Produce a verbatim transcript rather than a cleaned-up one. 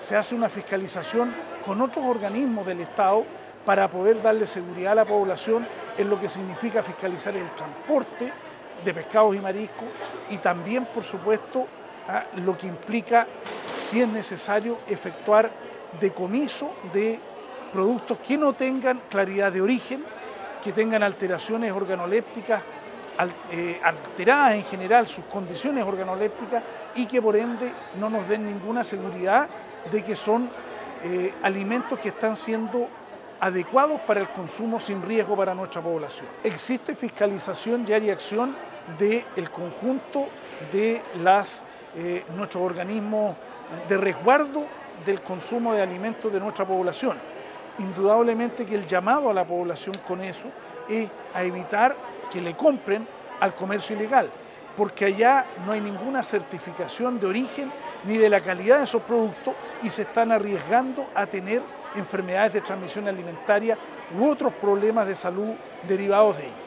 se hace una fiscalización con otros organismos del Estado para poder darle seguridad a la población en lo que significa fiscalizar el transporte de pescados y mariscos y también, por supuesto, a lo que implica, si es necesario, efectuar decomiso de productos que no tengan claridad de origen, que tengan alteraciones organolépticas, eh, alteradas en general sus condiciones organolépticas y que por ende no nos den ninguna seguridad de que son eh, alimentos que están siendo adecuados para el consumo sin riesgo para nuestra población. Existe fiscalización y hay acción del conjunto de las, eh, nuestros organismos de resguardo del consumo de alimentos de nuestra población. Indudablemente que el llamado a la población con eso es a evitar que le compren al comercio ilegal, porque allá no hay ninguna certificación de origen ni de la calidad de esos productos y se están arriesgando a tener enfermedades de transmisión alimentaria u otros problemas de salud derivados de ello.